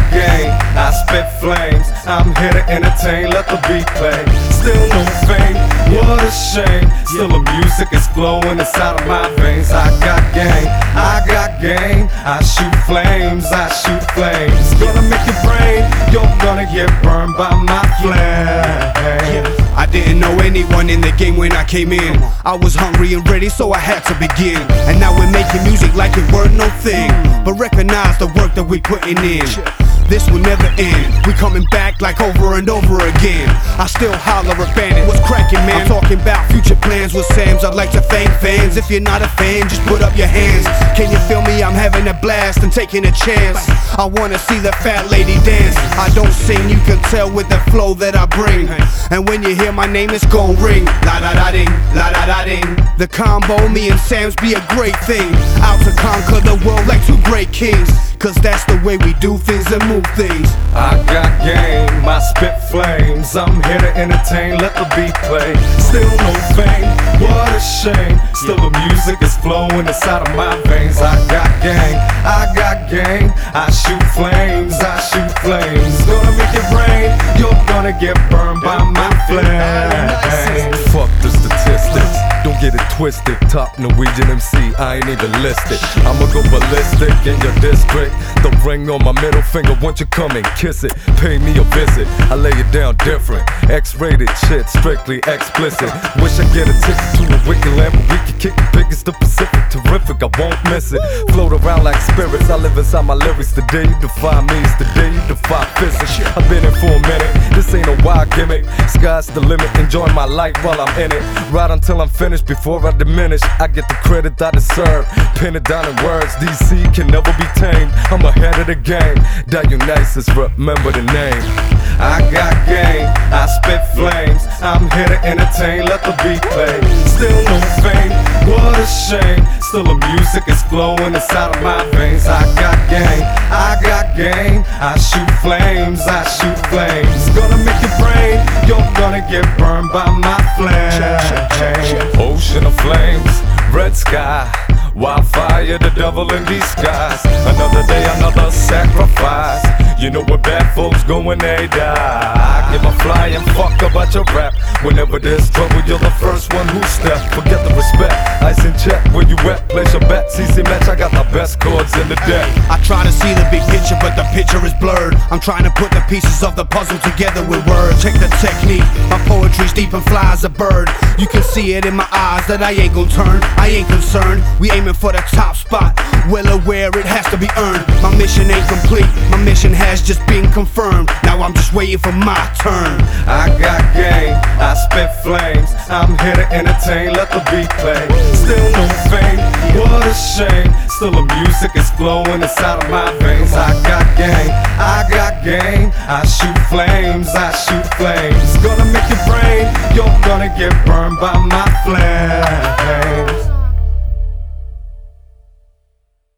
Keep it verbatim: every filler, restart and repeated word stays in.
game, I spit flames. I'm here to entertain, let the beat play. Still no fame, what a shame. Still the music is flowing inside of my veins. I got game, I got game. I shoot flames, I shoot flames. Gonna make your brain, you're gonna get burned by my flame. I didn't know anyone in the game when I came in. I was hungry and ready, so I had to begin. And now we're making music like it weren't no thing, but recognize the work that we putting in. This will never end. We coming back like over and over again. I still holler a bandit. What's cracking, man? I'm talking about future plans with Sam's. I'd like to thank fans. If you're not a fan, just put up your hands. Can you feel me? I'm having a blast and taking a chance. I wanna see the fat lady dance. I don't sing, you can tell with the flow that I bring. And when you hear my name, it's gon' ring. La da da ding, la da da ding. The combo, me and Sam's be a great thing. Out to conquer the world like two great kings. Cause that's the way we do things and move things. I got game, I spit flames. I'm here to entertain, let the beat play. Still no fame, what a shame. Still the music is flowing inside of my veins. I got game, I got game. I shoot flames, I shoot flames. Gonna make it rain, you're gonna get burned by my flame. Fuck the statistics, don't get it twisted. Top Norwegian M C, I ain't even listed. I'ma go ballistic in your district. The ring on my middle finger, won't you come and kiss it? Pay me a visit, I lay it down different. X-rated shit, strictly explicit. Wish I get a ticket to a wicked land, but we can kick the biggest the Pacific. Terrific, I won't miss it. Float around like spirits, I live inside my lyrics. Today you defy me, today you defy physics. I've been in for a minute, this ain't a wild gimmick. Sky's the limit, enjoying my life while I'm in it. Right until I'm finished, before I diminish. I get the credit I deserve, pin it down in words. D C can never be tamed, I'm ahead of the game. Dionysus, remember the name. I got game, I spit flames. I'm here to entertain, let the beat play. Still no fame, what a shame. Still the music is flowing inside of my veins. I got game, I got game. I shoot flames, I shoot flames. Gonna make your brain, you're gonna get burned by my flame. Ocean of flames, red sky, wildfire, the devil in disguise. Another day, another sacrifice. You know where bad folks go when they die. I give a flying fuck about your rap. Whenever there's trouble, you're the first one who step. Forget the respect, ice in check. Where you at? Place your bet. Easy match, I got the best chords in the deck. I try to see the big picture, but the picture is blurred. I'm trying to put the pieces of the puzzle together with words. Check the technique, my poetry's deep and fly as a bird. You can see it in my eyes that I ain't gon' turn. I ain't concerned, we aiming for the top spot. Well aware it has to be earned. My mission ain't complete, my mission has just been confirmed. Now I'm just waiting for my turn. I got game, I spit flames. I'm here to entertain, let the beat play. Still no fame, what a shame. Still the music is flowing inside of my veins. I got game, I got game. I shoot flames, I shoot flames. Gonna make your brain, you're gonna get burned by my flame.